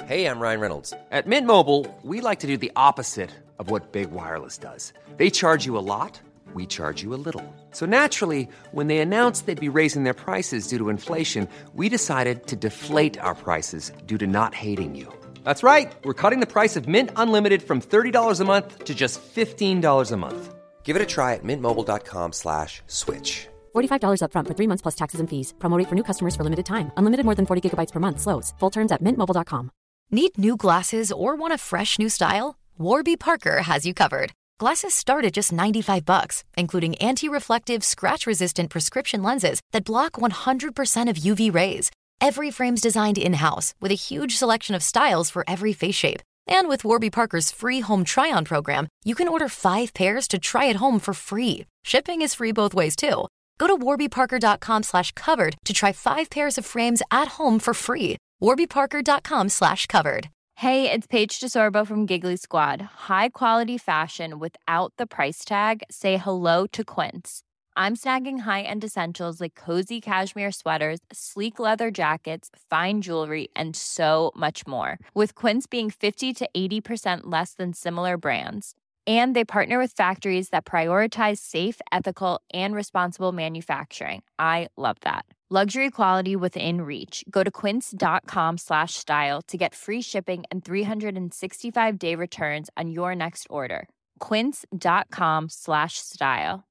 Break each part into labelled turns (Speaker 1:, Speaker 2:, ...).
Speaker 1: Hey, I'm Ryan Reynolds.
Speaker 2: At Mint Mobile, we like to do the opposite of what Big Wireless does. They charge you a lot, we charge you a little. So naturally, when they announced they'd be raising their prices due to inflation, we decided to deflate our prices due to not hating you. That's right. We're cutting the price of Mint Unlimited from $30 a month to just $15 a month.
Speaker 1: Give it a try at mintmobile.com/switch.
Speaker 3: $45 up front for 3 months plus taxes and fees. Promo rate for new customers for limited time. Unlimited more than 40 gigabytes per month. Slows full terms at mintmobile.com.
Speaker 4: Need new glasses or want a fresh new style? Warby Parker has you covered. Glasses start at just $95, including anti-reflective, scratch-resistant prescription lenses that block 100% of UV rays. Every frame's designed in-house with a huge selection of styles for every face shape. And with Warby Parker's free home try-on program, you can order 5 pairs to try at home for free. Shipping is free both ways, too. Go to warbyparker.com/covered to try 5 pairs of frames at home for free. warbyparker.com/covered.
Speaker 5: Hey, it's Paige DeSorbo from Giggly Squad. High quality fashion without the price tag. Say hello to Quince. I'm snagging high-end essentials like cozy cashmere sweaters, sleek leather jackets, fine jewelry, and so much more. With Quince being 50 to 80% less than similar brands. And they partner with factories that prioritize safe, ethical, and responsible manufacturing. I love that. Luxury quality within reach. Go to quince.com/style to get free shipping and 365-day returns on your next order. Quince.com/style.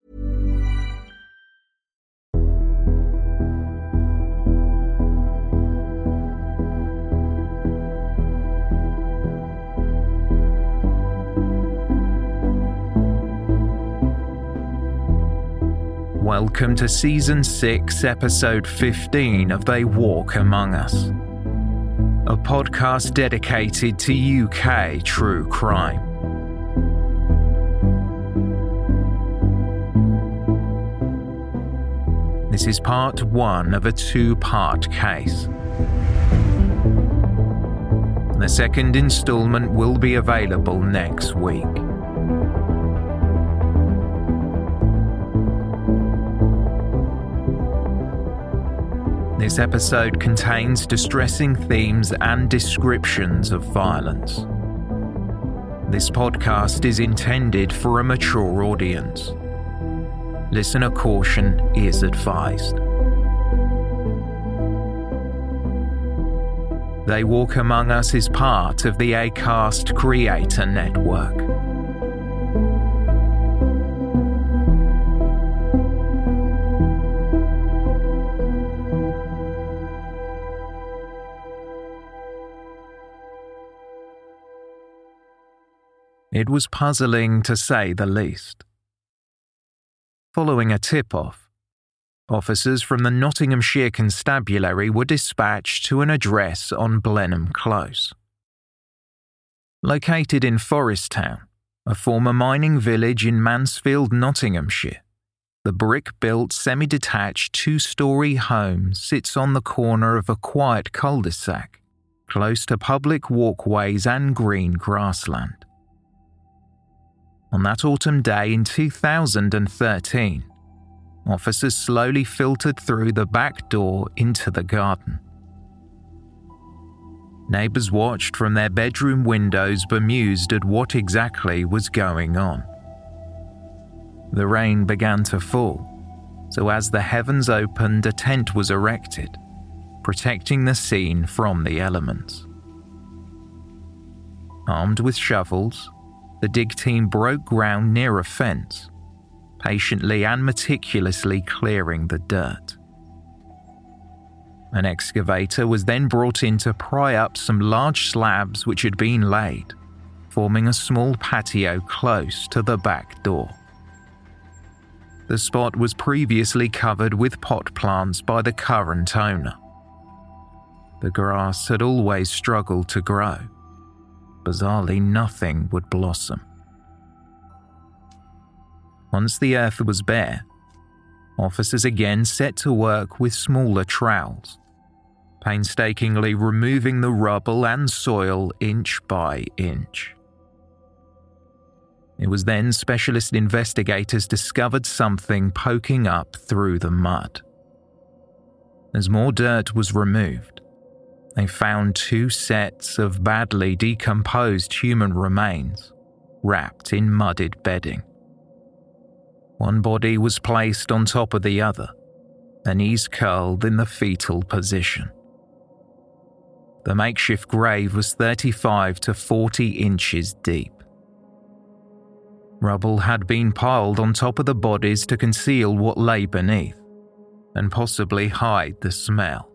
Speaker 6: Welcome to Season 6, Episode 15 of They Walk Among Us, a podcast dedicated to UK true crime. This is part 1 of a 2-part case. The second instalment will be available next week. This episode contains distressing themes and descriptions of violence. This podcast is intended for a mature audience. Listener caution is advised. They Walk Among Us is part of the Acast Creator Network. It was puzzling to say the least. Following a tip-off, officers from the Nottinghamshire Constabulary were dispatched to an address on Blenheim Close. Located in Forest Town, a former mining village in Mansfield, Nottinghamshire, the brick-built semi-detached 2-storey home sits on the corner of a quiet cul-de-sac, close to public walkways and green grassland. On that autumn day in 2013, officers slowly filtered through the back door into the garden. Neighbours watched from their bedroom windows, bemused at what exactly was going on. The rain began to fall, so as the heavens opened, a tent was erected, protecting the scene from the elements. Armed with shovels, the dig team broke ground near a fence, patiently and meticulously clearing the dirt. An excavator was then brought in to pry up some large slabs which had been laid, forming a small patio close to the back door. The spot was previously covered with pot plants by the current owner. The grass had always struggled to grow. Bizarrely, nothing would blossom. Once the earth was bare, officers again set to work with smaller trowels, painstakingly removing the rubble and soil inch by inch. It was then specialist investigators discovered something poking up through the mud. As more dirt was removed, they found 2 sets of badly decomposed human remains wrapped in mudded bedding. One body was placed on top of the other, their knees curled in the fetal position. The makeshift grave was 35 to 40 inches deep. Rubble had been piled on top of the bodies to conceal what lay beneath, and possibly hide the smell.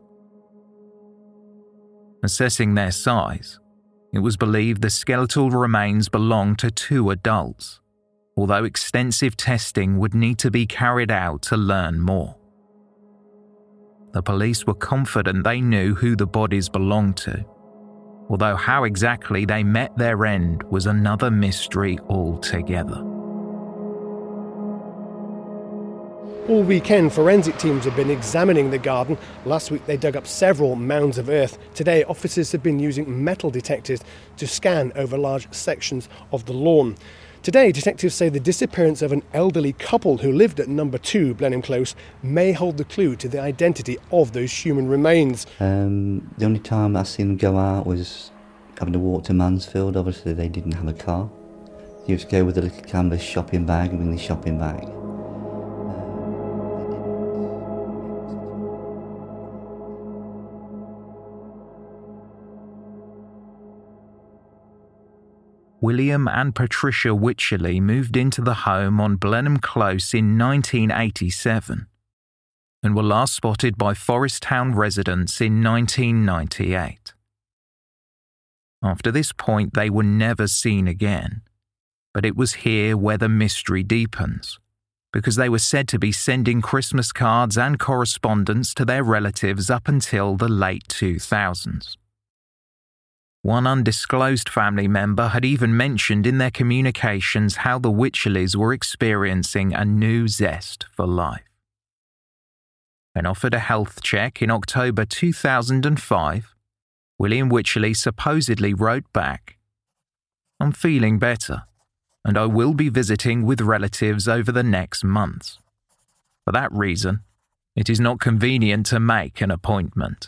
Speaker 6: Assessing their size, it was believed the skeletal remains belonged to 2 adults, although extensive testing would need to be carried out to learn more. The police were confident they knew who the bodies belonged to, although how exactly they met their end was another mystery altogether.
Speaker 1: All weekend, forensic teams have been examining the garden. Last week they dug up several mounds of earth. Today, officers have been using metal detectors to scan over large sections of the lawn. Today, detectives say the disappearance of an elderly couple who lived at number 2 Blenheim Close may hold the clue to the identity of those human remains.
Speaker 7: The only time I seen them go out was having to walk to Mansfield. Obviously, they didn't have a car. They used to go with a little canvas shopping bag and bring the shopping bag.
Speaker 6: William and Patricia Wycherley moved into the home on Blenheim Close in 1987 and were last spotted by Forest Town residents in 1998. After this point, they were never seen again, but it was here where the mystery deepens, because they were said to be sending Christmas cards and correspondence to their relatives up until the late 2000s. One undisclosed family member had even mentioned in their communications how the Wycherleys were experiencing a new zest for life. When offered a health check in October 2005, William Wycherley supposedly wrote back, "I'm feeling better, and I will be visiting with relatives over the next months. For that reason, it is not convenient to make an appointment."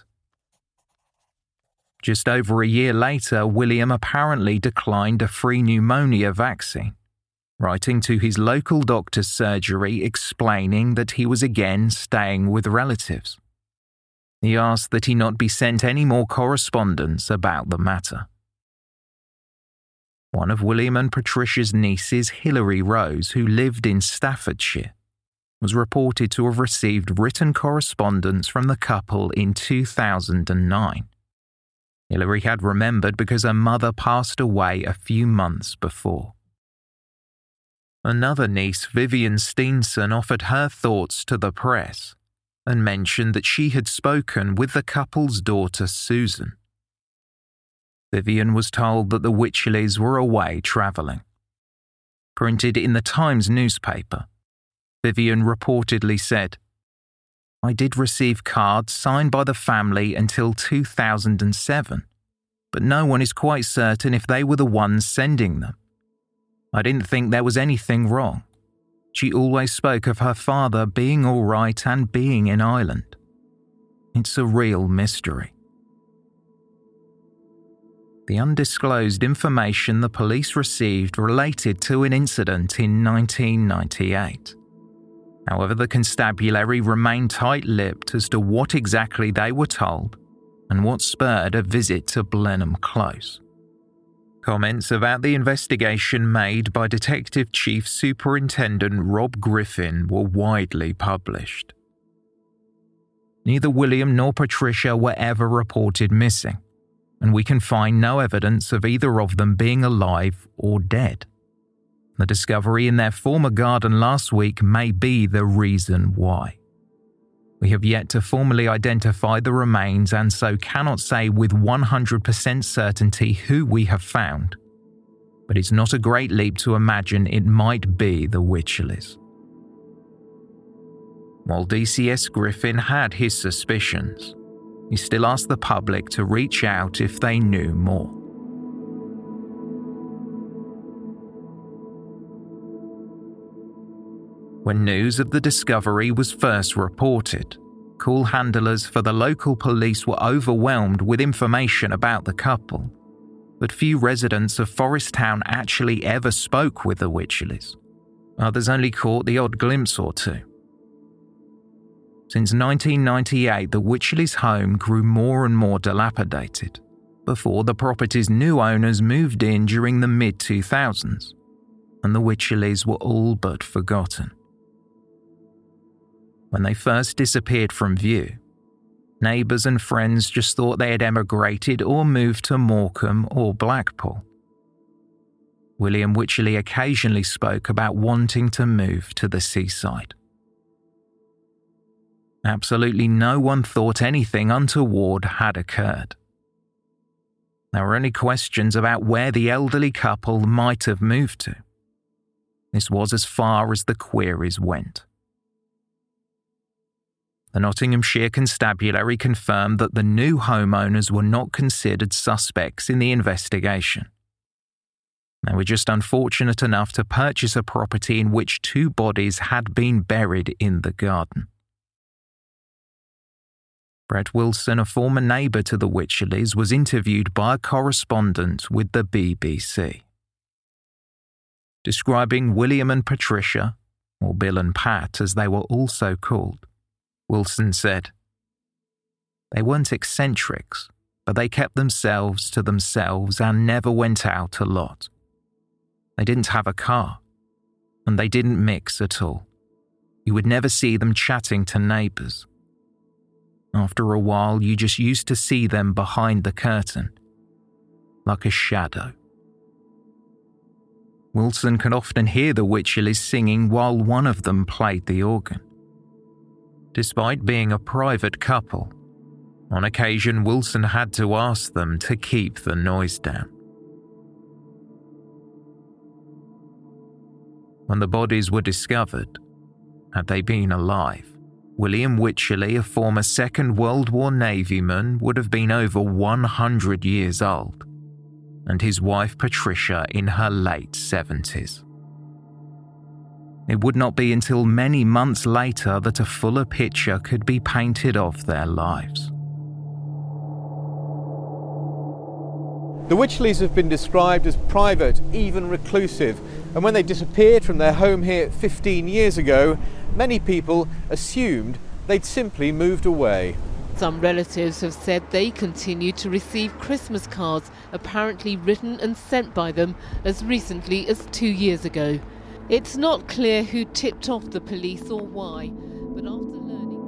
Speaker 6: Just over a year later, William apparently declined a free pneumonia vaccine, writing to his local doctor's surgery explaining that he was again staying with relatives. He asked that he not be sent any more correspondence about the matter. One of William and Patricia's nieces, Hilary Rose, who lived in Staffordshire, was reported to have received written correspondence from the couple in 2009. Hilary had remembered because her mother passed away a few months before. Another niece, Vivian Steenson, offered her thoughts to the press and mentioned that she had spoken with the couple's daughter, Susan. Vivian was told that the Wycherleys were away travelling. Printed in the Times newspaper, Vivian reportedly said, "I did receive cards signed by the family until 2007, but no one is quite certain if they were the ones sending them. I didn't think there was anything wrong. She always spoke of her father being all right and being in Ireland. It's a real mystery." The undisclosed information the police received related to an incident in 1998. However, the constabulary remained tight-lipped as to what exactly they were told and what spurred a visit to Blenheim Close. Comments about the investigation made by Detective Chief Superintendent Rob Griffin were widely published. Neither William nor Patricia were ever reported missing, and we can find no evidence of either of them being alive or dead. The discovery in their former garden last week may be the reason why. We have yet to formally identify the remains and so cannot say with 100% certainty who we have found, but it's not a great leap to imagine it might be the Wycherleys. While DCS Griffin had his suspicions, he still asked the public to reach out if they knew more. When news of the discovery was first reported, call handlers for the local police were overwhelmed with information about the couple, but few residents of Forest Town actually ever spoke with the Wycherleys. Others only caught the odd glimpse or two. Since 1998, the Wycherleys' home grew more and more dilapidated before the property's new owners moved in during the mid-2000s, and the Wycherleys were all but forgotten. When they first disappeared from view, neighbours and friends just thought they had emigrated or moved to Morecambe or Blackpool. William Wycherley occasionally spoke about wanting to move to the seaside. Absolutely no one thought anything untoward had occurred. There were only questions about where the elderly couple might have moved to. This was as far as the queries went. The Nottinghamshire Constabulary confirmed that the new homeowners were not considered suspects in the investigation. They were just unfortunate enough to purchase a property in which 2 bodies had been buried in the garden. Brett Wilson, a former neighbour to the Wycherleys, was interviewed by a correspondent with the BBC. Describing William and Patricia, or Bill and Pat as they were also called, Wilson said, "They weren't eccentrics, but they kept themselves to themselves and never went out a lot. They didn't have a car, and they didn't mix at all. You would never see them chatting to neighbours. After a while, you just used to see them behind the curtain, like a shadow." Wilson could often hear the Wycherleys singing while one of them played the organ. Despite being a private couple, on occasion Wilson had to ask them to keep the noise down. When the bodies were discovered, had they been alive, William Wycherley, a former Second World War Navyman, would have been over 100 years old, and his wife Patricia in her late 70s. It would not be until many months later that a fuller picture could be painted of their lives.
Speaker 8: The Wycherleys have been described as private, even reclusive, and when they disappeared from their home here 15 years ago, many people assumed they'd simply moved away.
Speaker 9: Some relatives have said they continue to receive Christmas cards, apparently written and sent by them as recently as 2 years ago. It's not clear who tipped off the police or why, but after learning...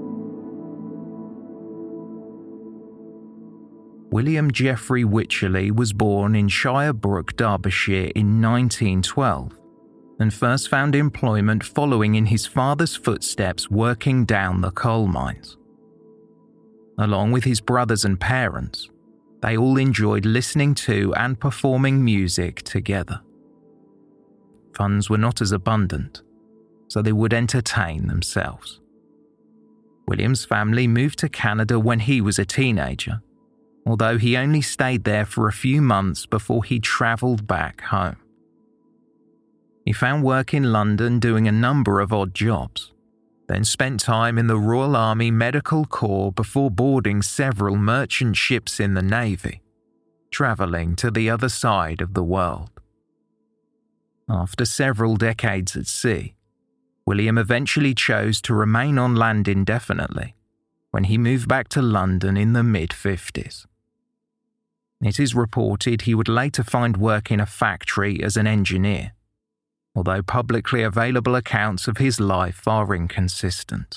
Speaker 6: William Geoffrey Wycherley was born in Shirebrook, Derbyshire in 1912 and first found employment following in his father's footsteps working down the coal mines. Along with his brothers and parents, they all enjoyed listening to and performing music together. Funds were not as abundant, so they would entertain themselves. William's family moved to Canada when he was a teenager, although he only stayed there for a few months before he travelled back home. He found work in London doing a number of odd jobs, then spent time in the Royal Army Medical Corps before boarding several merchant ships in the Navy, travelling to the other side of the world. After several decades at sea, William eventually chose to remain on land indefinitely when he moved back to London in the mid-50s. It is reported he would later find work in a factory as an engineer, although publicly available accounts of his life are inconsistent.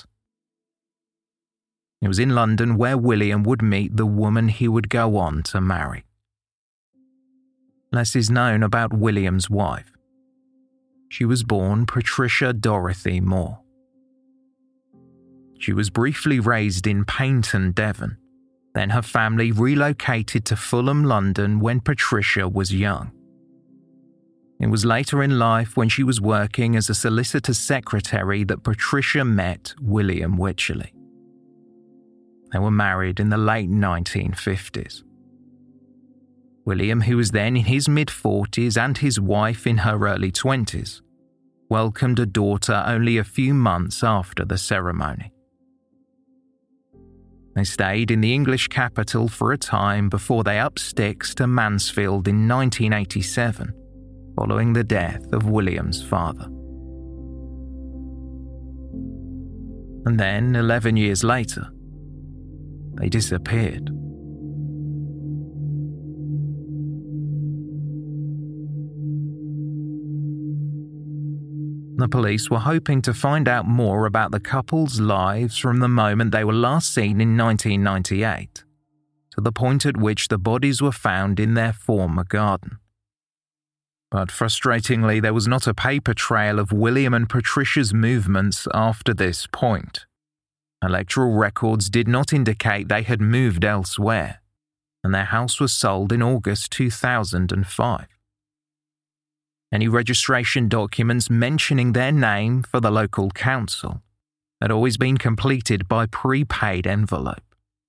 Speaker 6: It was in London where William would meet the woman he would go on to marry. Less is known about William's wife. She was born Patricia Dorothy Moore. She was briefly raised in Paignton, Devon. Then her family relocated to Fulham, London when Patricia was young. It was later in life when she was working as a solicitor's secretary that Patricia met William Wycherley. They were married in the late 1950s. William, who was then in his mid-40s, and his wife in her early 20s, welcomed a daughter only a few months after the ceremony. They stayed in the English capital for a time before they upped sticks to Mansfield in 1987, following the death of William's father. And then, 11 years later, they disappeared. The police were hoping to find out more about the couple's lives from the moment they were last seen in 1998 to the point at which the bodies were found in their former garden. But frustratingly, there was not a paper trail of William and Patricia's movements after this point. Electoral records did not indicate they had moved elsewhere, and their house was sold in August 2005. Any registration documents mentioning their name for the local council had always been completed by prepaid envelope.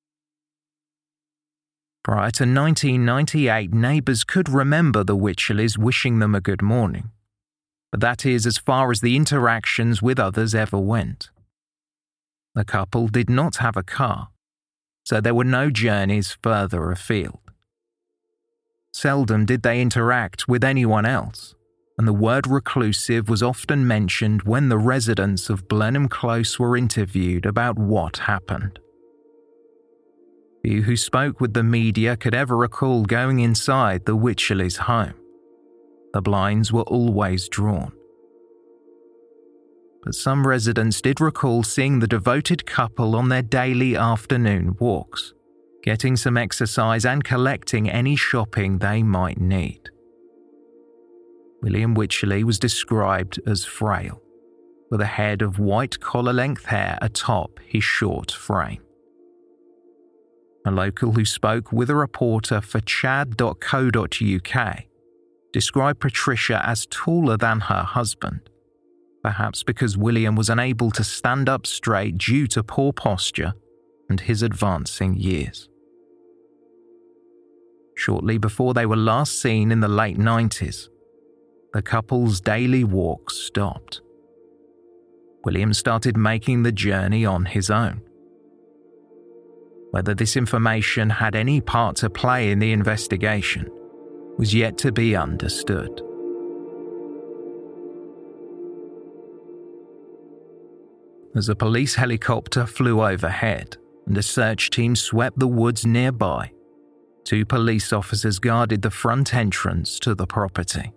Speaker 6: Prior to 1998, neighbours could remember the Wycherleys wishing them a good morning, but that is as far as the interactions with others ever went. The couple did not have a car, so there were no journeys further afield. Seldom did they interact with anyone else, and the word reclusive was often mentioned when the residents of Blenheim Close were interviewed about what happened. Few who spoke with the media could ever recall going inside the Wycherleys' home. The blinds were always drawn. But some residents did recall seeing the devoted couple on their daily afternoon walks, getting some exercise and collecting any shopping they might need. William Wycherley was described as frail, with a head of white collar-length hair atop his short frame. A local who spoke with a reporter for chad.co.uk described Patricia as taller than her husband, perhaps because William was unable to stand up straight due to poor posture and his advancing years. Shortly before they were last seen in the late 90s, the couple's daily walks stopped. William started making the journey on his own. Whether this information had any part to play in the investigation was yet to be understood. As a police helicopter flew overhead and a search team swept the woods nearby, 2 police officers guarded the front entrance to the property.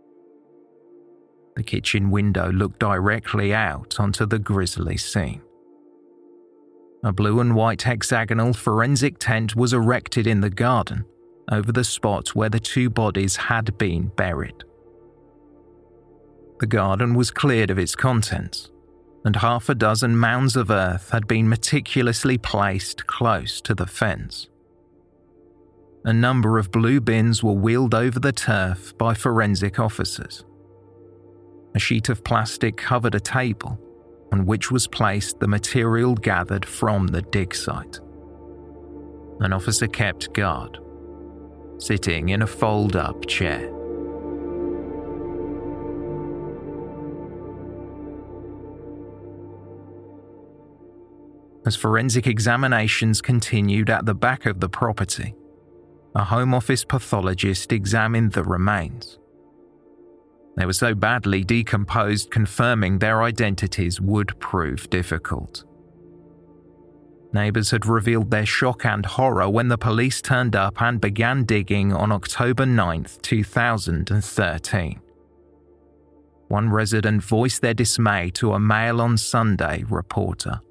Speaker 6: The kitchen window looked directly out onto the grisly scene. A blue and white hexagonal forensic tent was erected in the garden over the spot where the 2 bodies had been buried. The garden was cleared of its contents, and half a dozen mounds of earth had been meticulously placed close to the fence. A number of blue bins were wheeled over the turf by forensic officers. A sheet of plastic covered a table on which was placed the material gathered from the dig site. An officer kept guard, sitting in a fold-up chair. As forensic examinations continued at the back of the property, a Home Office pathologist examined the remains. They were so badly decomposed, confirming their identities would prove difficult. Neighbours had revealed their shock and horror when the police turned up and began digging on October 9th, 2013. One resident voiced their dismay to a Mail on Sunday reporter.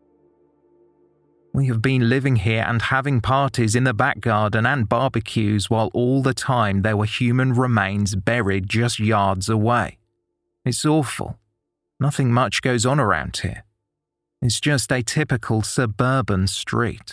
Speaker 6: "We have been living here and having parties in the back garden and barbecues while all the time there were human remains buried just yards away. It's awful. Nothing much goes on around here. It's just a typical suburban street."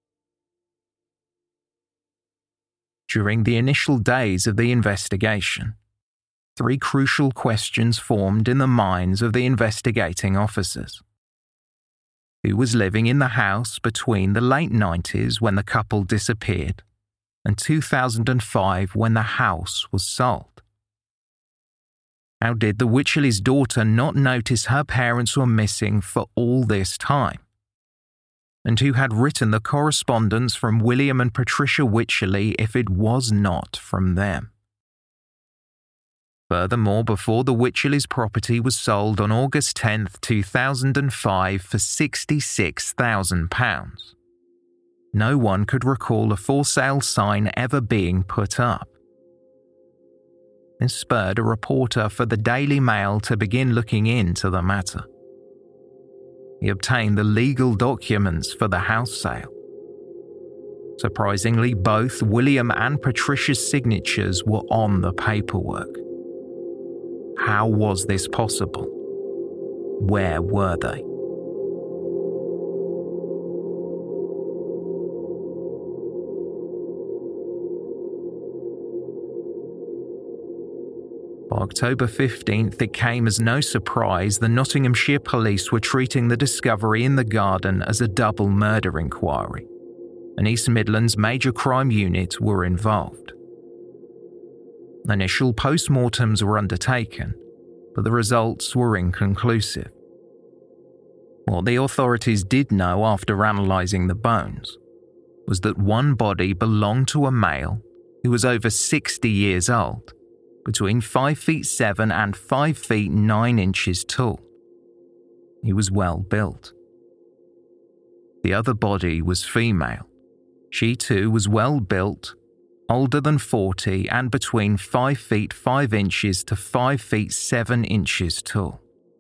Speaker 6: During the initial days of the investigation, 3 crucial questions formed in the minds of the investigating officers. Who was living in the house between the late 90s when the couple disappeared and 2005 when the house was sold? How did the Wycherleys' daughter not notice her parents were missing for all this time? and who had written the correspondence from William and Patricia Wycherley if it was not from them. Furthermore, before the Wycherleys' property was sold on August 10, 2005 for £66,000, no one could recall a for sale sign ever being put up. This spurred a reporter for the Daily Mail to begin looking into the matter. He obtained the legal documents for the house sale. Surprisingly, both William and Patricia's signatures were on the paperwork. How was this possible? Where were they? By October 15th, it came as no surprise the Nottinghamshire police were treating the discovery in the garden as a double murder inquiry. An East Midlands major crime unit were involved. Initial post-mortems were undertaken, but the results were inconclusive. What the authorities did know after analysing the bones was that one body belonged to a male who was over 60 years old, between 5'7" and 5'9" tall. He was well built. The other body was female. She too was well built, older than 40 and between 5'5" to 5'7" tall.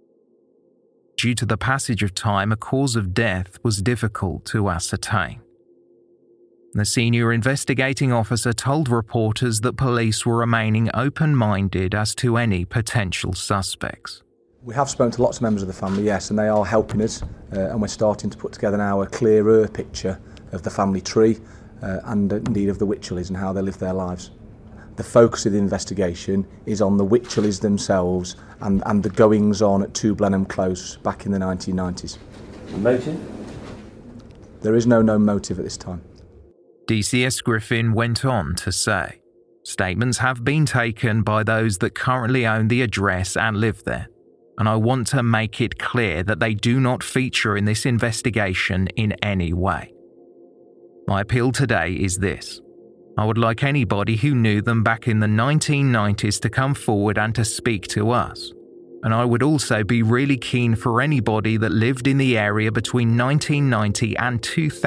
Speaker 6: Due to the passage of time, a cause of death was difficult to ascertain. The senior investigating officer told reporters that police were remaining open-minded as to any potential suspects.
Speaker 10: We have spoken to lots of members of the family, yes, and they are helping us, and we're starting to put together now a clearer picture of the family tree and indeed of the Wycherleys and how they live their lives. The focus of the investigation is on the Wycherleys themselves and the goings-on at 2 Blenheim Close back in the 1990s.
Speaker 11: The motive?
Speaker 10: There is no known motive at this time.
Speaker 6: DCS Griffin went on to say, statements have been taken by those that currently own the address and live there, and I want to make it clear that they do not feature in this investigation in any way. My appeal today is this. I would like anybody who knew them back in the 1990s to come forward and to speak to us. And I would also be really keen for anybody that lived in the area between 1990 and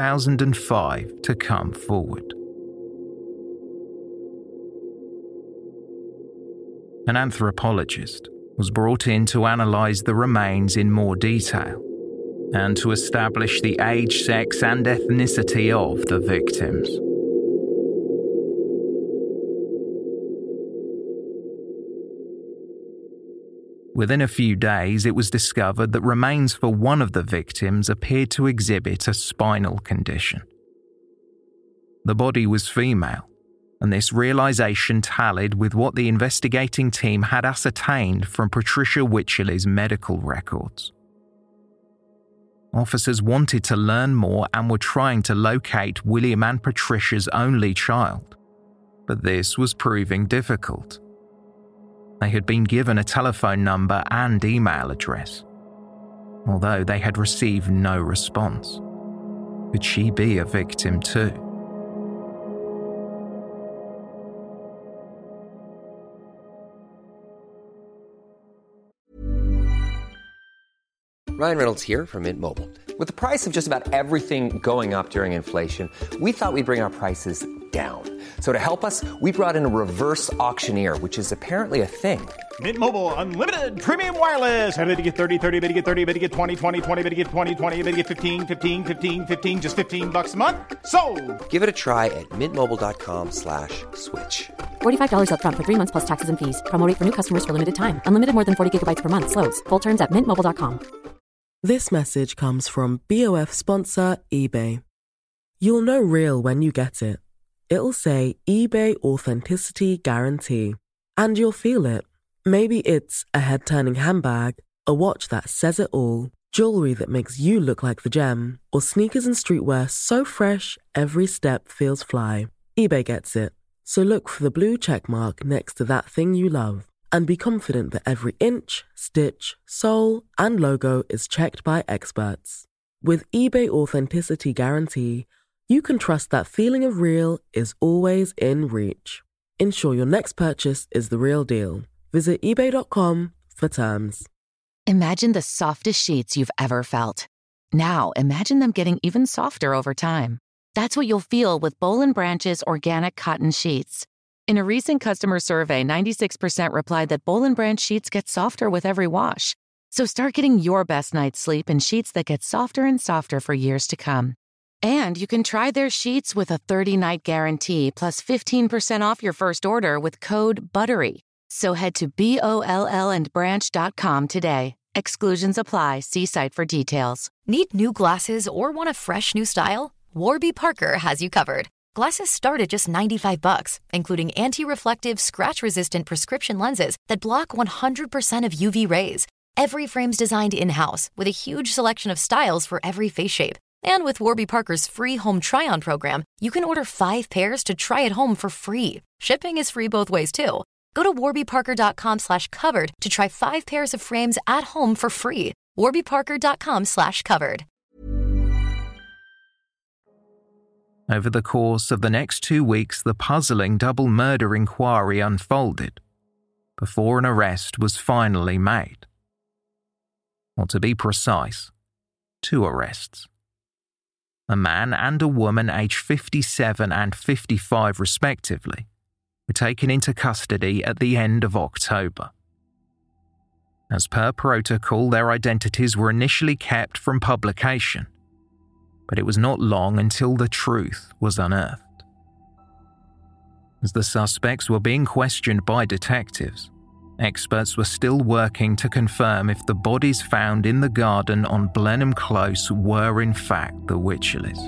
Speaker 6: 2005 to come forward. An anthropologist was brought in to analyse the remains in more detail and to establish the age, sex and ethnicity of the victims. Within a few days, it was discovered that remains for one of the victims appeared to exhibit a spinal condition. The body was female, and this realisation tallied with what the investigating team had ascertained from Patricia Wycherley's medical records. Officers wanted to learn more and were trying to locate William and Patricia's only child, but this was proving difficult. They had been given a telephone number and email address, although they had received no response. Could she be a victim too?
Speaker 2: Ryan Reynolds here from Mint Mobile. With the price of just about everything going up during inflation, we thought we'd bring our prices down. So to help us, we brought in a reverse auctioneer, which is apparently a thing.
Speaker 12: Mint Mobile Unlimited Premium Wireless. How to get 30, 30, bit to get 30, bit to get 20, 20, 20, bit to get 20, 20, bit to get 15, 15, 15, 15, just $15 a month? Sold!
Speaker 2: Give it a try at mintmobile.com/switch.
Speaker 3: $45 up front for 3 months plus taxes and fees. Promo rate for new customers for limited time. Unlimited more than 40 gigabytes per month. Slows full terms at mintmobile.com.
Speaker 13: This message comes from BOF sponsor eBay. You'll know real when you get it. It'll say eBay Authenticity Guarantee. And you'll feel it. Maybe it's a head-turning handbag, a watch that says it all, jewelry that makes you look like the gem, or sneakers and streetwear so fresh every step feels fly. eBay gets it. So look for the blue check mark next to that thing you love. And be confident that every inch, stitch, sole, and logo is checked by experts. With eBay Authenticity Guarantee, you can trust that feeling of real is always in reach. Ensure your next purchase is the real deal. Visit ebay.com for terms.
Speaker 11: Imagine the softest sheets you've ever felt. Now, imagine them getting even softer over time. That's what you'll feel with Boll & Branch's organic cotton sheets. In a recent customer survey, 96% replied that Boll & Branch sheets get softer with every wash. So start getting your best night's sleep in sheets that get softer and softer for years to come. And you can try their sheets with a 30-night guarantee plus 15% off your first order with code BUTTERY. So head to BOLLandbranch.com today. Exclusions apply. See site for details.
Speaker 4: Need new glasses or want a fresh new style? Warby Parker has you covered. Glasses start at just $95, including anti-reflective, scratch-resistant prescription lenses that block 100% of UV rays. Every frame's designed in-house with a huge selection of styles for every face shape. And with Warby Parker's free home try-on program, you can order 5 pairs to try at home for free. Shipping is free both ways, too. Go to warbyparker.com/covered to try 5 pairs of frames at home for free. warbyparker.com/covered.
Speaker 6: Over the course of the next 2 weeks, the puzzling double murder inquiry unfolded before an arrest was finally made. Or to be precise, 2 arrests. A man and a woman aged 57 and 55 respectively were taken into custody at the end of October. As per protocol, their identities were initially kept from publication, but it was not long until the truth was unearthed. As the suspects were being questioned by detectives, experts were still working to confirm if the bodies found in the garden on Blenheim Close were in fact the Wycherleys.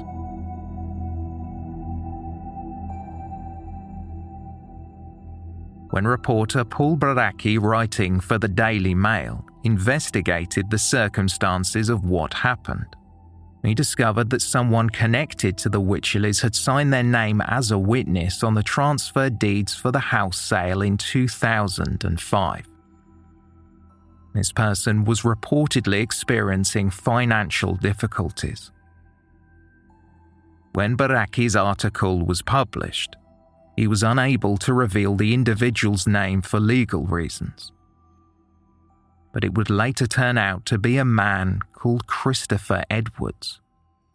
Speaker 6: When reporter Paul Baraki, writing for the Daily Mail, investigated the circumstances of what happened, he discovered that someone connected to the Wycherleys had signed their name as a witness on the transfer deeds for the house sale in 2005. This person was reportedly experiencing financial difficulties. When Baraki's article was published, he was unable to reveal the individual's name for legal reasons. But it would later turn out to be a man called Christopher Edwards.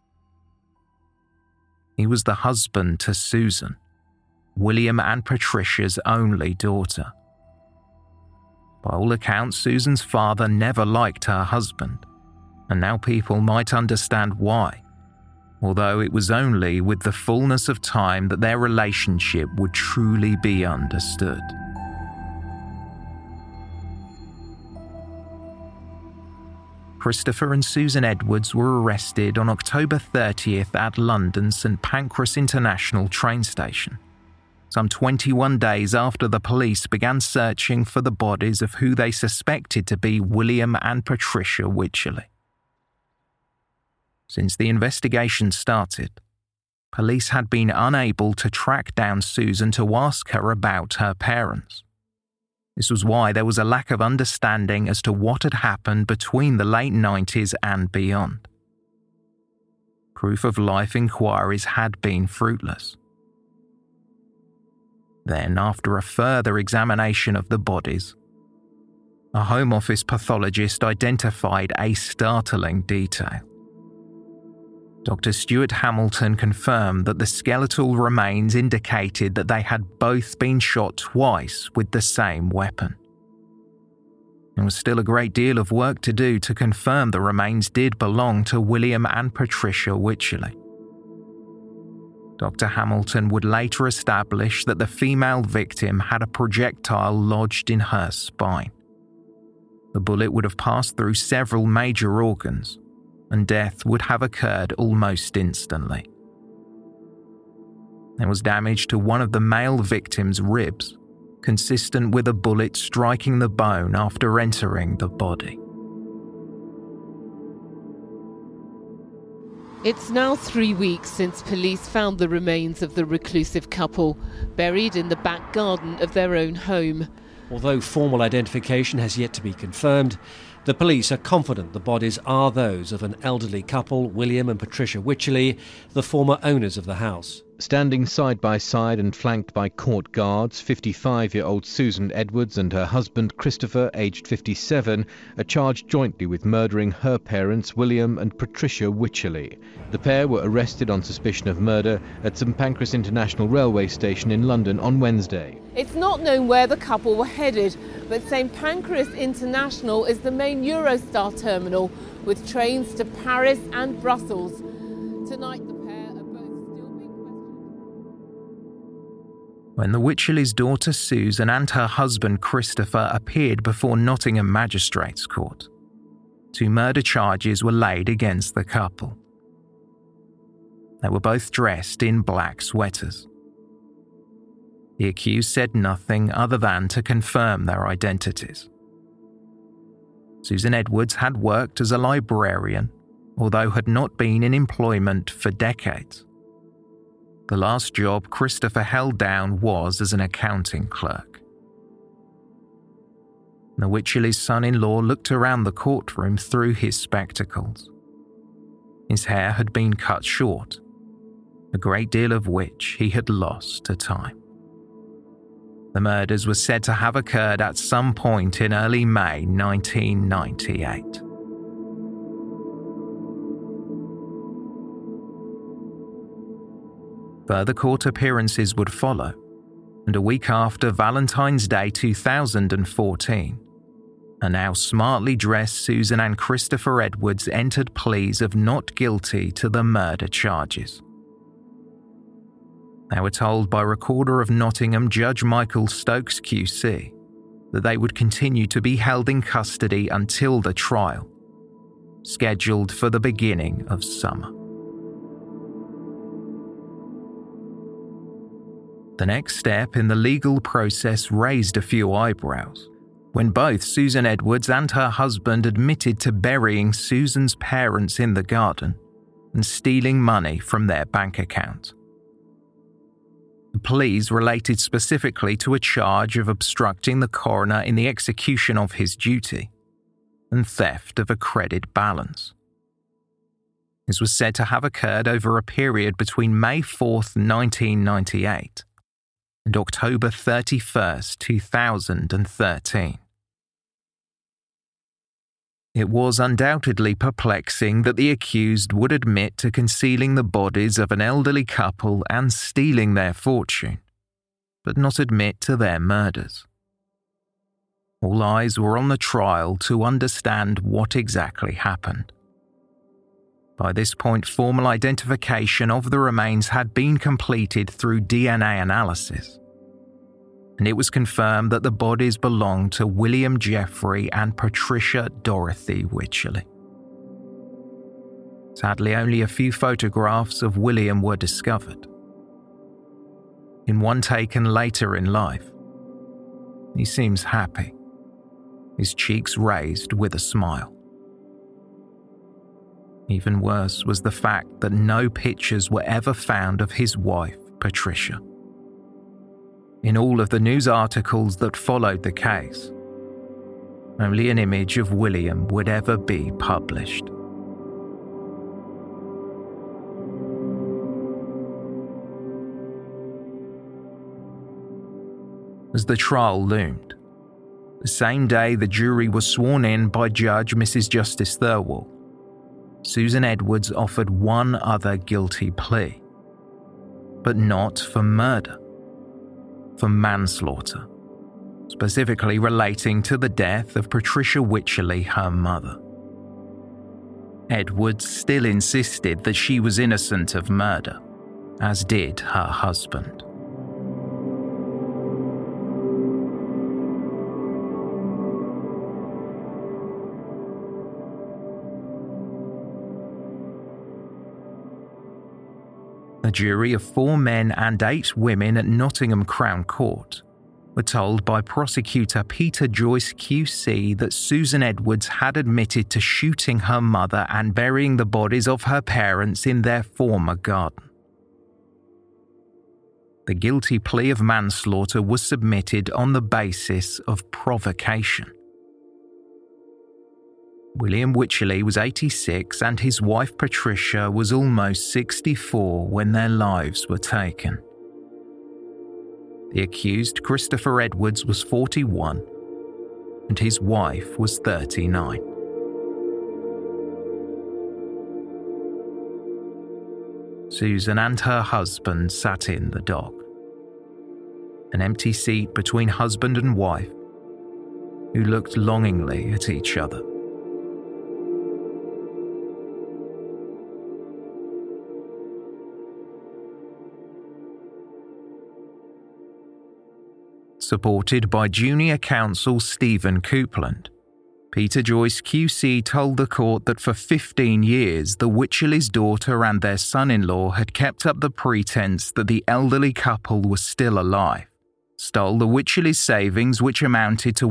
Speaker 6: He was the husband to Susan, William and Patricia's only daughter. By all accounts, Susan's father never liked her husband, and now people might understand why, although it was only with the fullness of time that their relationship would truly be understood. Christopher and Susan Edwards were arrested on October 30th at London's St Pancras International train station, some 21 days after the police began searching for the bodies of who they suspected to be William and Patricia Wycherley. Since the investigation started, police had been unable to track down Susan to ask her about her parents. This was why there was a lack of understanding as to what had happened between the late 90s and beyond. Proof of life inquiries had been fruitless. Then, after a further examination of the bodies, a Home Office pathologist identified a startling detail. Dr. Stuart Hamilton confirmed that the skeletal remains indicated that they had both been shot twice with the same weapon. There was still a great deal of work to do to confirm the remains did belong to William and Patricia Wycherley. Dr. Hamilton would later establish that the female victim had a projectile lodged in her spine. The bullet would have passed through several major organs, and death would have occurred almost instantly. There was damage to one of the male victim's ribs, consistent with a bullet striking the bone after entering the body.
Speaker 9: It's now 3 weeks since police found the remains of the reclusive couple, buried in the back garden of their own home.
Speaker 14: Although formal identification has yet to be confirmed, The police are confident the bodies are those of an elderly couple, William and Patricia Wycherley, the former owners of the house.
Speaker 8: Standing side by side and flanked by court guards, 55-year-old Susan Edwards and her husband Christopher, aged 57, are charged jointly with murdering her parents, William and Patricia Wycherley. The pair were arrested on suspicion of murder at St Pancras International Railway Station in London on Wednesday.
Speaker 9: It's not known where the couple were headed, but St Pancras International is the main Eurostar terminal with trains to Paris and Brussels. Tonight, the pair are both still being questioned.
Speaker 6: When the Wycherleys' daughter Susan and her husband Christopher appeared before Nottingham Magistrates Court, 2 murder charges were laid against the couple. They were both dressed in black sweaters. The accused said nothing other than to confirm their identities. Susan Edwards had worked as a librarian, although had not been in employment for decades. The last job Christopher held down was as an accounting clerk. The Wycherley's son-in-law looked around the courtroom through his spectacles. His hair had been cut short, a great deal of which he had lost to time. The murders were said to have occurred at some point in early May 1998. Further court appearances would follow, and a week after Valentine's Day 2014, a now smartly dressed Susan and Christopher Edwards entered pleas of not guilty to the murder charges. They were told by Recorder of Nottingham Judge Michael Stokes QC that they would continue to be held in custody until the trial, scheduled for the beginning of summer. The next step in the legal process raised a few eyebrows when both Susan Edwards and her husband admitted to burying Susan's parents in the garden and stealing money from their bank account. The pleas related specifically to a charge of obstructing the coroner in the execution of his duty and theft of a credit balance. This was said to have occurred over a period between May 4th, 1998 and October 31st, 2013. It was undoubtedly perplexing that the accused would admit to concealing the bodies of an elderly couple and stealing their fortune, but not admit to their murders. All eyes were on the trial to understand what exactly happened. By this point, formal identification of the remains had been completed through DNA analysis, and it was confirmed that the bodies belonged to William Jeffrey and Patricia Dorothy Wycherley. Sadly, only a few photographs of William were discovered. In one taken later in life, he seems happy, his cheeks raised with a smile. Even worse was the fact that no pictures were ever found of his wife, Patricia. In all of the news articles that followed the case, only an image of William would ever be published. As the trial loomed, the same day the jury was sworn in by Judge Mrs. Justice Thirlwall, Susan Edwards offered one other guilty plea, but not for murder, for manslaughter, specifically relating to the death of Patricia Wycherley, her mother. Edwards still insisted that she was innocent of murder, as did her husband. A jury of 4 men and 8 women at Nottingham Crown Court were told by prosecutor Peter Joyce QC that Susan Edwards had admitted to shooting her mother and burying the bodies of her parents in their former garden. The guilty plea of manslaughter was submitted on the basis of provocation. William Wycherley was 86 and his wife Patricia was almost 64 when their lives were taken. The accused, Christopher Edwards, was 41 and his wife was 39. Susan and her husband sat in the dock. An empty seat between husband and wife, who looked longingly at each other. Supported by junior counsel Stephen Coupland, Peter Joyce QC told the court that for 15 years the Wycherleys' daughter and their son-in-law had kept up the pretense that the elderly couple was still alive, stole the Wycherleys' savings, which amounted to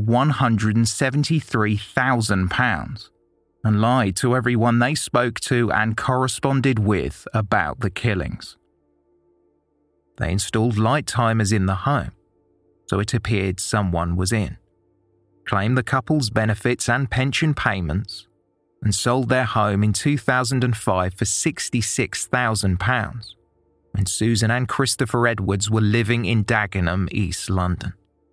Speaker 6: £173,000, and lied to everyone they spoke to and corresponded with about the killings. They installed light timers in the home, so it appeared someone was in, claimed the couple's benefits and pension payments, and sold their home in 2005 for £66,000, when Susan and Christopher Edwards were living in Dagenham, East London.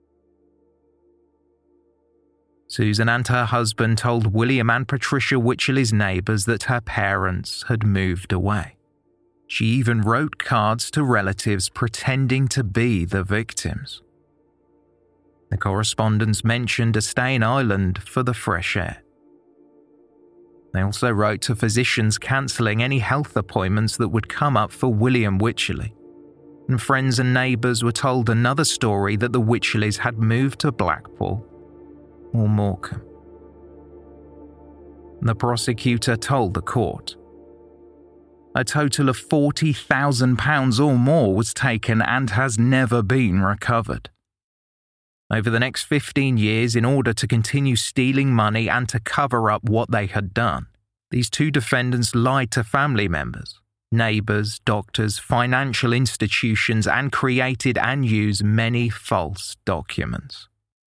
Speaker 6: Susan and her husband told William and Patricia Wycherley's neighbours that her parents had moved away. She even wrote cards to relatives pretending to be the victims. The correspondence mentioned a stay in Ireland for the fresh air. They also wrote to physicians cancelling any health appointments that would come up for William Wycherley, and friends and neighbours were told another story that the Wycherleys had moved to Blackpool or Morecambe. The prosecutor told the court a total of £40,000 or more was taken and has never been recovered. Over the next 15 years, in order to continue stealing money and to cover up what they had done, these two defendants lied to family members, neighbours, doctors, financial institutions, and created and used many false documents.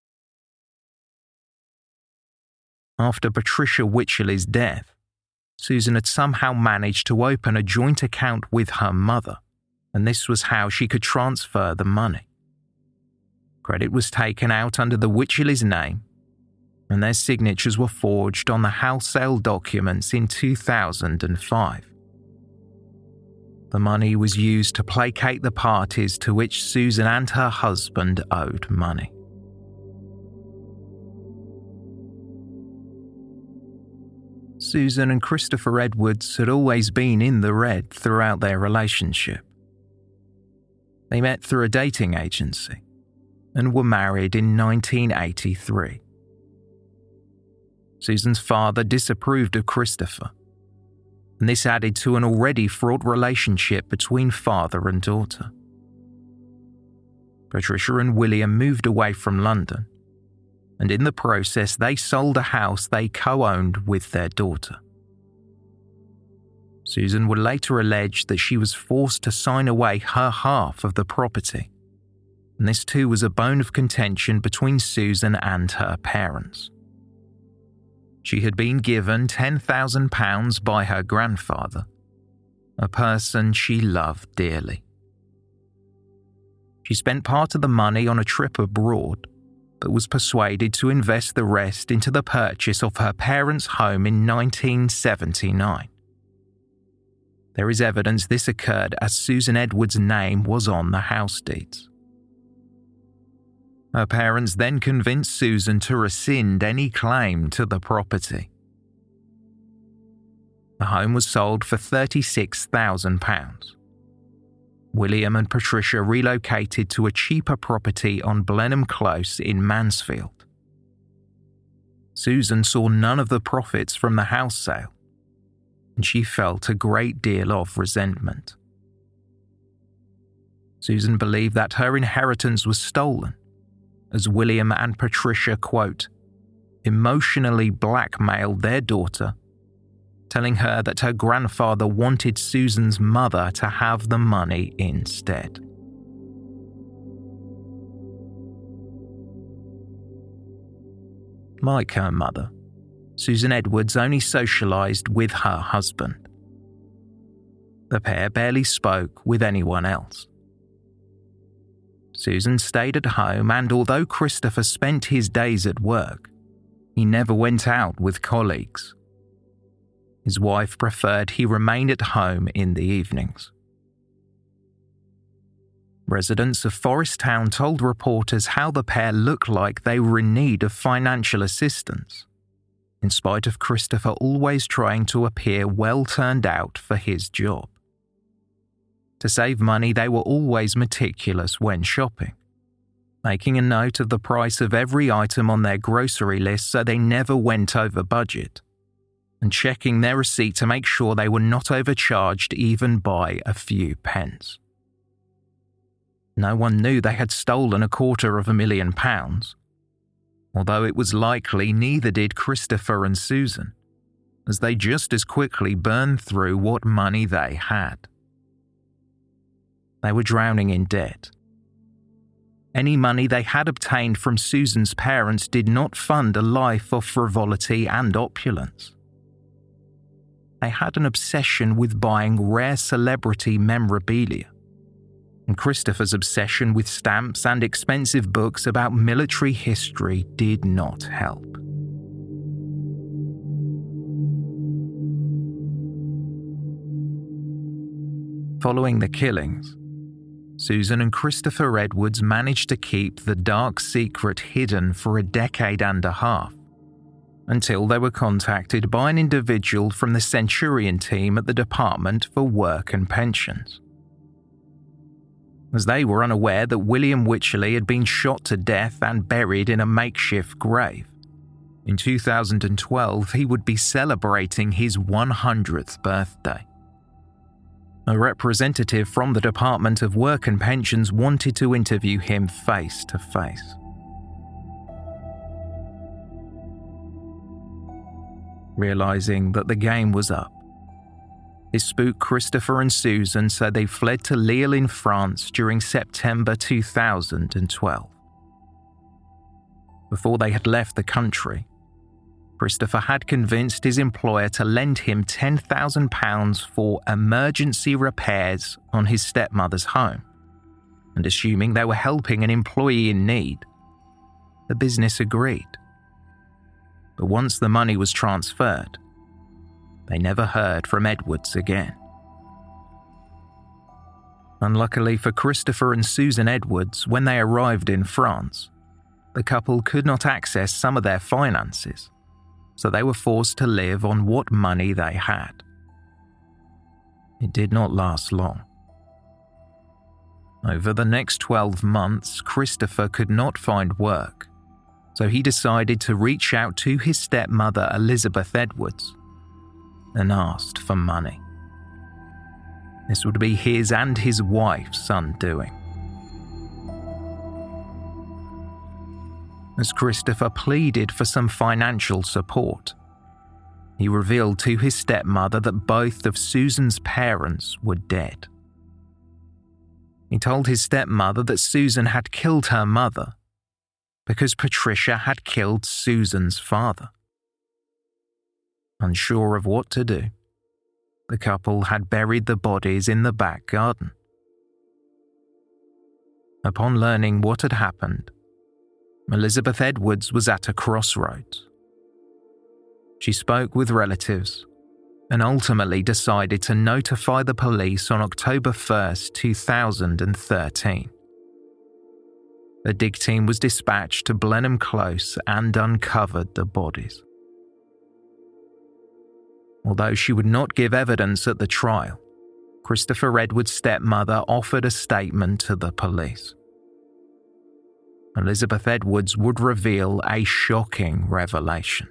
Speaker 6: After Patricia Wycherley's death, Susan had somehow managed to open a joint account with her mother, and this was how she could transfer the money. Credit was taken out under the Wycherleys' name, and their signatures were forged on the house sale documents in 2005. The money was used to placate the parties to which Susan and her husband owed money. Susan and Christopher Edwards had always been in the red throughout their relationship. They met through a dating agency and were married in 1983. Susan's father disapproved of Christopher, and this added to an already fraught relationship between father and daughter. Patricia and William moved away from London, and in the process they sold a house they co-owned with their daughter. Susan would later allege that she was forced to sign away her half of the property, and this too was a bone of contention between Susan and her parents. She had been given £10,000 by her grandfather, a person she loved dearly. She spent part of the money on a trip abroad, but was persuaded to invest the rest into the purchase of her parents' home in 1979. There is evidence this occurred as Susan Edwards' name was on the house deeds. Her parents then convinced Susan to rescind any claim to the property. The home was sold for £36,000. William and Patricia relocated to a cheaper property on Blenheim Close in Mansfield. Susan saw none of the profits from the house sale, and she felt a great deal of resentment. Susan believed that her inheritance was stolen, as William and Patricia, quote, emotionally blackmailed their daughter, telling her that her grandfather wanted Susan's mother to have the money instead. Like her mother, Susan Edwards only socialised with her husband. The pair barely spoke with anyone else. Susan stayed at home, and although Christopher spent his days at work, he never went out with colleagues. His wife preferred he remain at home in the evenings. Residents of Forest Town told reporters how the pair looked like they were in need of financial assistance, in spite of Christopher always trying to appear well turned out for his job. To save money, they were always meticulous when shopping, making a note of the price of every item on their grocery list so they never went over budget, and checking their receipt to make sure they were not overcharged even by a few pence. No one knew they had stolen £250,000, although it was likely neither did Christopher and Susan, as they just as quickly burned through what money they had. They were drowning in debt. Any money they had obtained from Susan's parents did not fund a life of frivolity and opulence. They had an obsession with buying rare celebrity memorabilia, and Christopher's obsession with stamps and expensive books about military history did not help. Following the killings, Susan and Christopher Edwards managed to keep the dark secret hidden for a decade and a half, until they were contacted by an individual from the Centurion team at the Department for Work and Pensions. As they were unaware that William Wycherley had been shot to death and buried in a makeshift grave, in 2012 he would be celebrating his 100th birthday. A representative from the Department of Work and Pensions wanted to interview him face to face. Realising that the game was up, it spooked Christopher and Susan, so they fled to Lille in France during September 2012. Before they had left the country, Christopher had convinced his employer to lend him £10,000 for emergency repairs on his stepmother's home, and assuming they were helping an employee in need, the business agreed. But once the money was transferred, they never heard from Edwards again. Unluckily for Christopher and Susan Edwards, when they arrived in France, the couple could not access some of their finances, so they were forced to live on what money they had. It did not last long. Over the next 12 months, Christopher could not find work, so he decided to reach out to his stepmother, Elizabeth Edwards, and asked for money. This would be his and his wife's undoing. As Christopher pleaded for some financial support, he revealed to his stepmother that both of Susan's parents were dead. He told his stepmother that Susan had killed her mother because Patricia had killed Susan's father. Unsure of what to do, the couple had buried the bodies in the back garden. Upon learning what had happened, Elizabeth Edwards was at a crossroads. She spoke with relatives and ultimately decided to notify the police on October 1st, 2013. A dig team was dispatched to Blenheim Close and uncovered the bodies. Although she would not give evidence at the trial, Christopher Edwards' stepmother offered a statement to the police. Elizabeth Edwards would reveal a shocking revelation.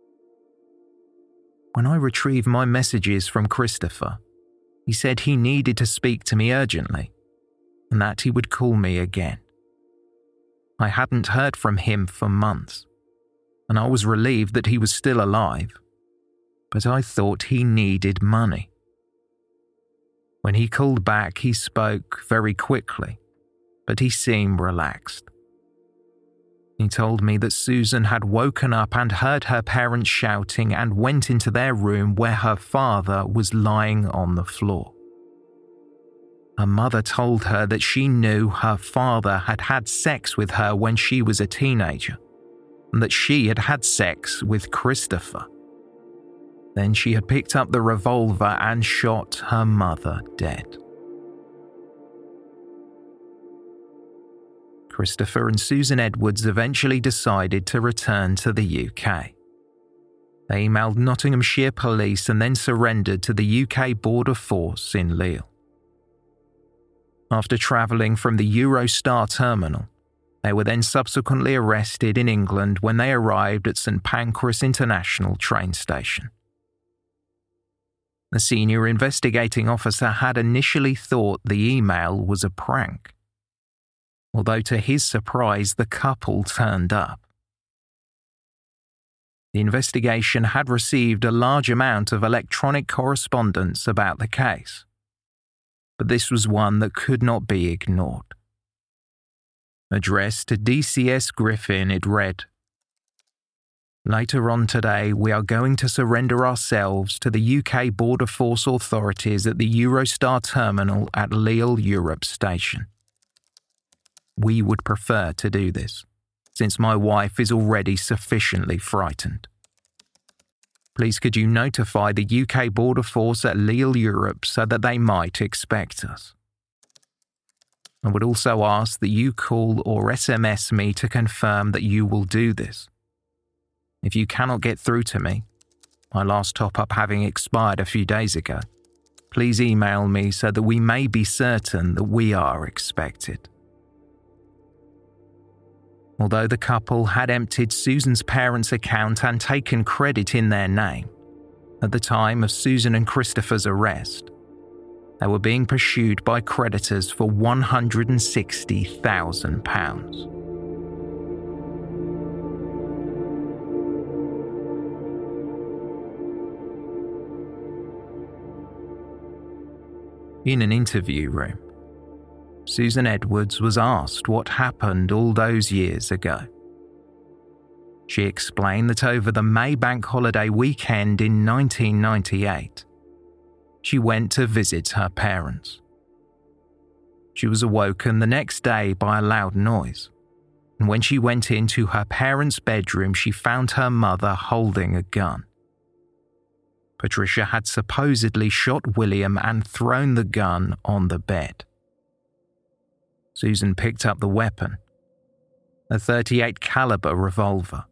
Speaker 6: When I retrieved my messages from Christopher, he said he needed to speak to me urgently and that he would call me again. I hadn't heard from him for months, and I was relieved that he was still alive, but I thought he needed money. When he called back, he spoke very quickly, but he seemed relaxed. He told me that Susan had woken up and heard her parents shouting and went into their room where her father was lying on the floor. Her mother told her that she knew her father had had sex with her when she was a teenager, and that she had had sex with Christopher. Then she had picked up the revolver and shot her mother dead. Christopher and Susan Edwards eventually decided to return to the UK. They emailed Nottinghamshire Police and then surrendered to the UK Border Force in Lille. After travelling from the Eurostar terminal, they were then subsequently arrested in England when they arrived at St Pancras International train station. The senior investigating officer had initially thought the email was a prank, although to his surprise the couple turned up. The investigation had received a large amount of electronic correspondence about the case, but this was one that could not be ignored. Addressed to DCS Griffin, it read, "Later on today, we are going to surrender ourselves to the UK Border Force authorities at the Eurostar terminal at Lille Europe Station. We would prefer to do this, since my wife is already sufficiently frightened. Please could you notify the UK Border Force at Lille Europe so that they might expect us. I would also ask that you call or SMS me to confirm that you will do this. If you cannot get through to me, my last top-up having expired a few days ago, please email me so that we may be certain that we are expected." Although the couple had emptied Susan's parents' account and taken credit in their name, at the time of Susan and Christopher's arrest, they were being pursued by creditors for £160,000. In an interview room, Susan Edwards was asked what happened all those years ago. She explained that over the May Bank holiday weekend in 1998, she went to visit her parents. She was awoken the next day by a loud noise, and when she went into her parents' bedroom, she found her mother holding a gun. Patricia had supposedly shot William and thrown the gun on the bed. Susan picked up the weapon, a .38 caliber revolver.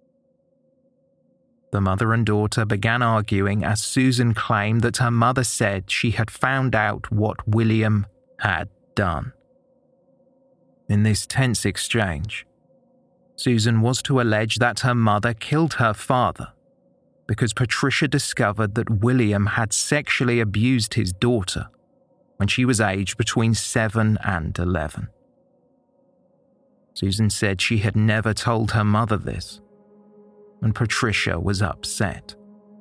Speaker 6: The mother and daughter began arguing as Susan claimed that her mother said she had found out what William had done. In this tense exchange, Susan was to allege that her mother killed her father because Patricia discovered that William had sexually abused his daughter when she was aged between 7 and 11. Susan said she had never told her mother this, and Patricia was upset.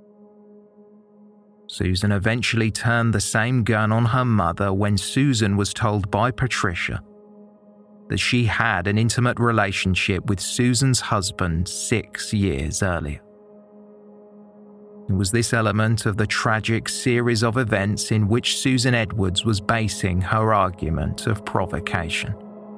Speaker 6: Susan eventually turned the same gun on her mother when Susan was told by Patricia that she had an intimate relationship with Susan's husband 6 years earlier. It was this element of the tragic series of events in which Susan Edwards was basing her argument of provocation.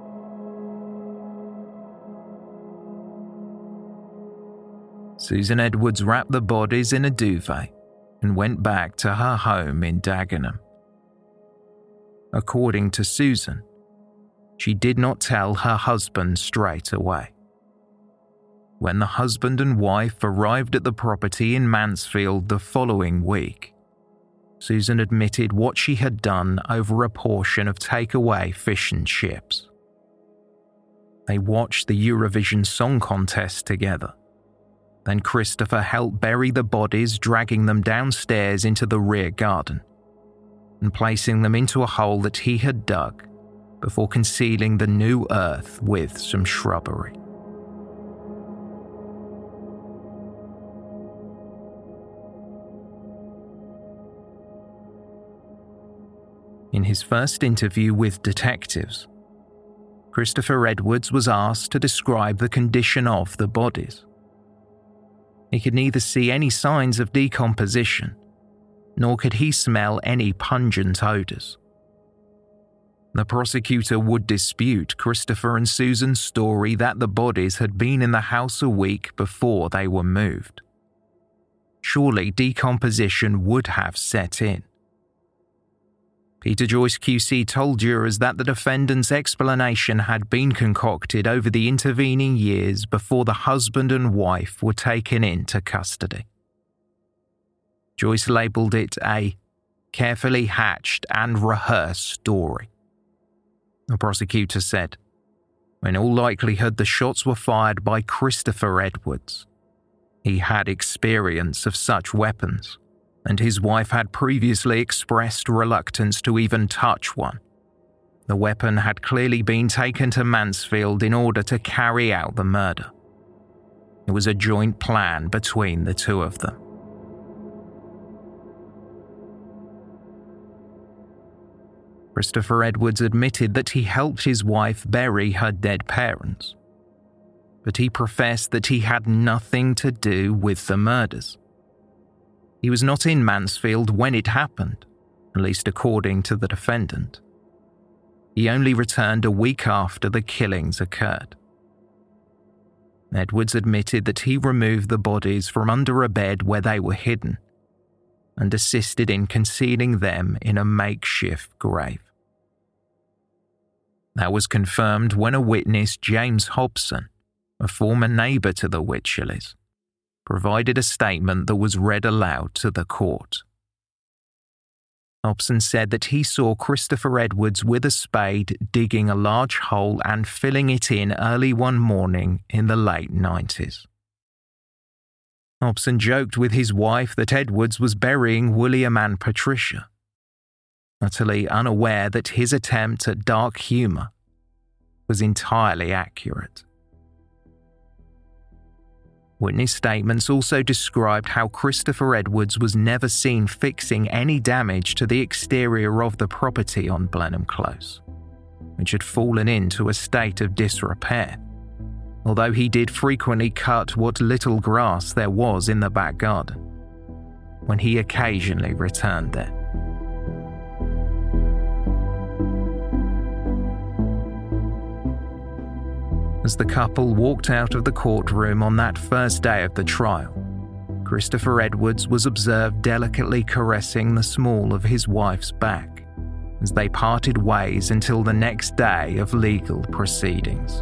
Speaker 6: Susan Edwards wrapped the bodies in a duvet and went back to her home in Dagenham. According to Susan, she did not tell her husband straight away. When the husband and wife arrived at the property in Mansfield the following week, Susan admitted what she had done over a portion of takeaway fish and chips. They watched the Eurovision Song Contest together. Then Christopher helped bury the bodies, dragging them downstairs into the rear garden and placing them into a hole that he had dug before concealing the new earth with some shrubbery. In his first interview with detectives, Christopher Edwards was asked to describe the condition of the bodies. He could neither see any signs of decomposition, nor could he smell any pungent odours. The prosecutor would dispute Christopher and Susan's story that the bodies had been in the house a week before they were moved. Surely decomposition would have set in. Peter Joyce QC told jurors that the defendant's explanation had been concocted over the intervening years before the husband and wife were taken into custody. Joyce labelled it a carefully hatched and rehearsed story. The prosecutor said, "In all likelihood, the shots were fired by Christopher Edwards. He had experience of such weapons, and his wife had previously expressed reluctance to even touch one. The weapon had clearly been taken to Mansfield in order to carry out the murder. It was a joint plan between the two of them." Christopher Edwards admitted that he helped his wife bury her dead parents, but he professed that he had nothing to do with the murders. He was not in Mansfield when it happened, at least according to the defendant. He only returned a week after the killings occurred. Edwards admitted that he removed the bodies from under a bed where they were hidden and assisted in concealing them in a makeshift grave. That was confirmed when a witness, James Hobson, a former neighbour to the Wycherleys, provided a statement that was read aloud to the court. Hobson said that he saw Christopher Edwards with a spade digging a large hole and filling it in early one morning in the late 90s. Hobson joked with his wife that Edwards was burying William and Patricia, utterly unaware that his attempt at dark humour was entirely accurate. Witness statements also described how Christopher Edwards was never seen fixing any damage to the exterior of the property on Blenheim Close, which had fallen into a state of disrepair, although he did frequently cut what little grass there was in the back garden, when he occasionally returned there. As the couple walked out of the courtroom on that first day of the trial, Christopher Edwards was observed delicately caressing the small of his wife's back as they parted ways until the next day of legal proceedings.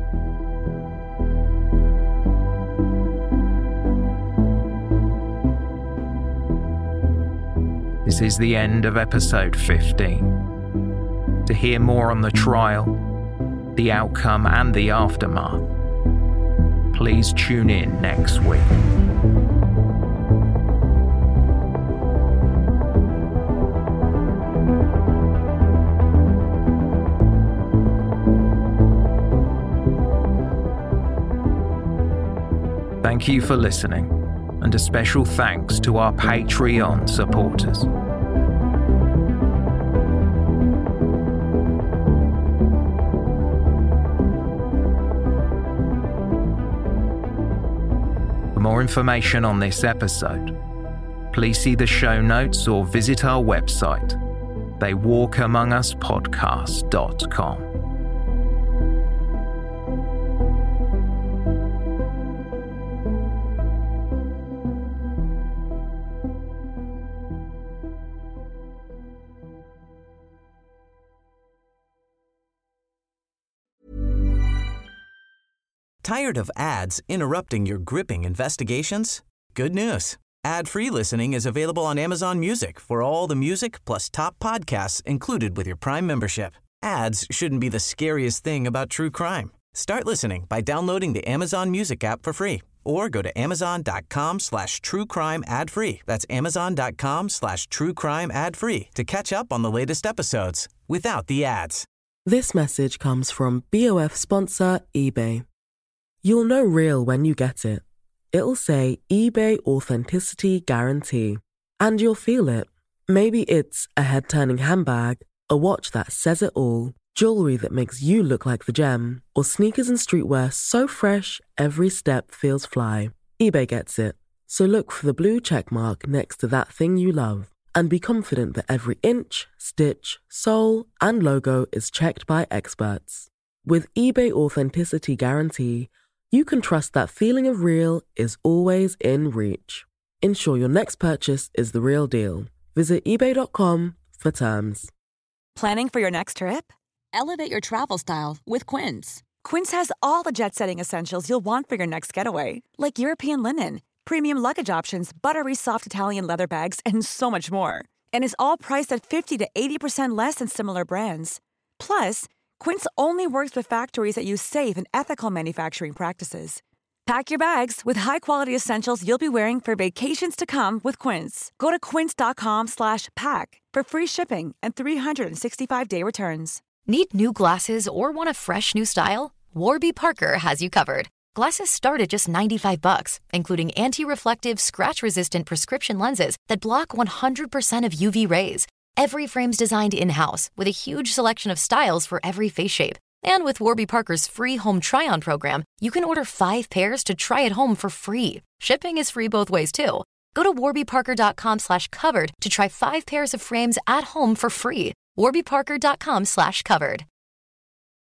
Speaker 6: This is the end of episode 15. To hear more on the trial, the outcome and the aftermath, please tune in next week. Thank you for listening, and a special thanks to our Patreon supporters. For more information on this episode, please see the show notes or visit our website, theywalkamonguspodcast.com.
Speaker 15: Tired of ads interrupting your gripping investigations? Good news. Ad-free listening is available on Amazon Music for all the music plus top podcasts included with your Prime membership. Ads shouldn't be the scariest thing about true crime. Start listening by downloading the Amazon Music app for free or go to amazon.com/truecrime ad-free. That's amazon.com/truecrime ad-free to catch up on the latest episodes without the ads.
Speaker 13: This message comes from BOF sponsor eBay. You'll know real when you get it. It'll say eBay Authenticity Guarantee. And you'll feel it. Maybe it's a head-turning handbag, a watch that says it all, Jewelry that makes you look like the gem, or sneakers and streetwear so fresh every step feels fly. eBay gets it. So look for the blue check mark next to that thing you love and be confident that every inch, stitch, sole, and logo is checked by experts. With eBay Authenticity Guarantee, you can trust that feeling of real is always in reach. Ensure your next purchase is the real deal. Visit ebay.com for terms.
Speaker 16: Planning for your next trip? Elevate your travel style with Quince. Quince has all the jet-setting essentials you'll want for your next getaway, like European linen, premium luggage options, buttery soft Italian leather bags, and so much more. And is all priced at 50 to 80% less than similar brands. Plus, Quince only works with factories that use safe and ethical manufacturing practices. Pack your bags with high-quality essentials you'll be wearing for vacations to come with Quince. Go to quince.com/pack for free shipping and 365-day returns.
Speaker 4: Need new glasses or want a fresh new style? Warby Parker has you covered. Glasses start at just $95, including anti-reflective, scratch-resistant prescription lenses that block 100% of UV rays. Every frame's designed in-house with a huge selection of styles for every face shape. And with Warby Parker's free home try-on program, you can order 5 pairs to try at home for free. Shipping is free both ways, too. Go to warbyparker.com/covered to try 5 pairs of frames at home for free. warbyparker.com/covered.